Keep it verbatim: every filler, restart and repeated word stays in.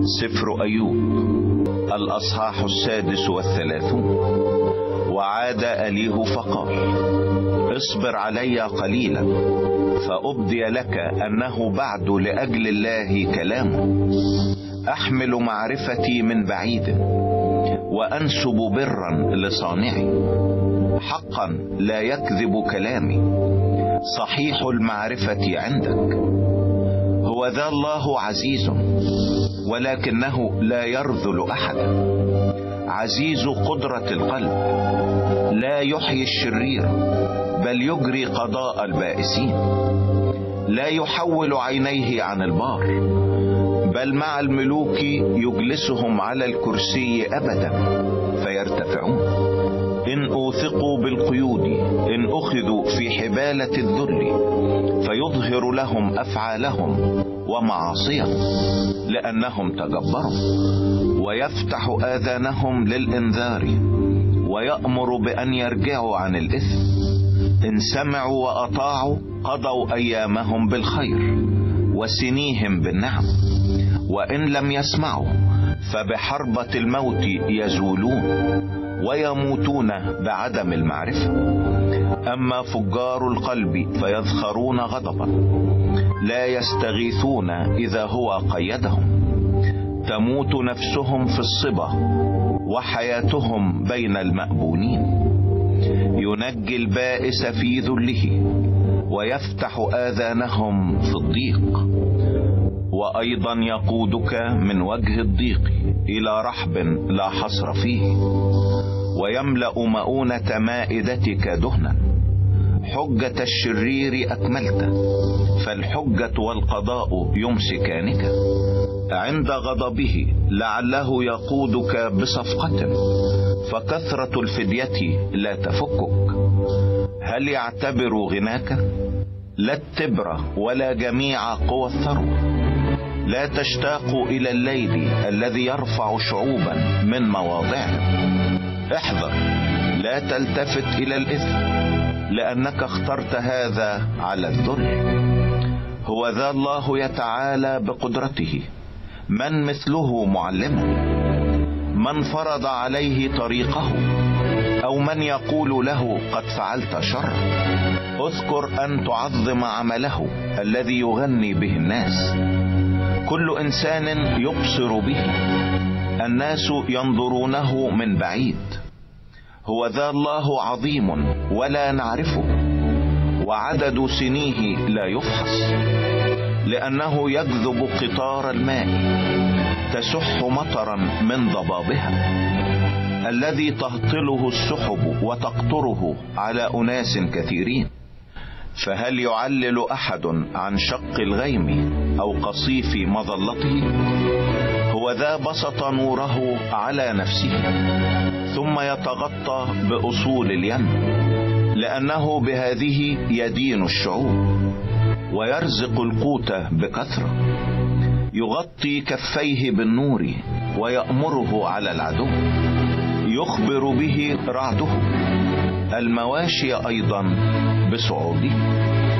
سفر أيوب الأصحاح السادس والثلاثون. وعاد أليه فقال: اصبر علي قليلا فأبدي لك أنه بعد لأجل الله كلامه. أحمل معرفتي من بعيد وأنسب برا لصانعي. حقا لا يكذب كلامي، صحيح المعرفة عندك. هو ذا الله عزيز ولكنه لا يرذل أحدا، عزيز قدرة القلب، لا يحيي الشرير بل يجري قضاء البائسين. لا يحول عينيه عن البار بل مع الملوك يجلسهم على الكرسي أبدا فيرتفعون. إن أوثقوا بالقيود، إن أخذوا في حبالة الذل، فيظهر لهم أفعالهم ومعاصيهم لأنهم تجبروا. ويفتح آذانهم للإنذار ويأمر بأن يرجعوا عن الإثم. إن سمعوا وأطاعوا قضوا أيامهم بالخير وسنيهم بالنعم. وإن لم يسمعوا فبحربة الموت يزولون ويموتون بعدم المعرفة. أما فجار القلب فيذخرون غضبا، لا يستغيثون إذا هو قيدهم. تموت نفسهم في الصبا وحياتهم بين المأبونين. ينجي البائس في ذله ويفتح آذانهم في الضيق. وأيضا يقودك من وجه الضيق إلى رحب لا حصر فيه، ويملأ مؤونة مائدتك دهنا. حجة الشرير أكملت، فالحجة والقضاء يمسكانك. عند غضبه لعله يقودك بصفقة، فكثرة الفدية لا تفكك. هل يعتبر غناك؟ لا التبر ولا جميع قوى الثروة. لا تشتاق إلى الليل الذي يرفع شعوبا من مواضعهم. احذر، لا تلتفت إلى الإثم لأنك اخترت هذا على الذل. هو ذا الله يتعالى بقدرته، من مثله معلما؟ من فرض عليه طريقه، أو من يقول له قد فعلت شر؟ اذكر أن تعظم عمله الذي يغني به الناس. كل إنسان يبصر به، الناس ينظرونه من بعيد. هو ذا الله عظيم ولا نعرفه، وعدد سنيه لا يفحص. لأنه يجذب قطار الماء، تسح مطرا من ضبابها. الذي تهطله السحب وتقطره على أناس كثيرين. فهل يعلل أحد عن شق الغيم أو قصيف مظلته؟ هو ذا بسط نوره على نفسه ثم يتغطى بأصول اليم، لأنه بهذه يدين الشعوب ويرزق القوت بكثرة. يغطي كفيه بالنور ويأمره على العدو. يخبر به رعده، المواشي أيضا بصعوده.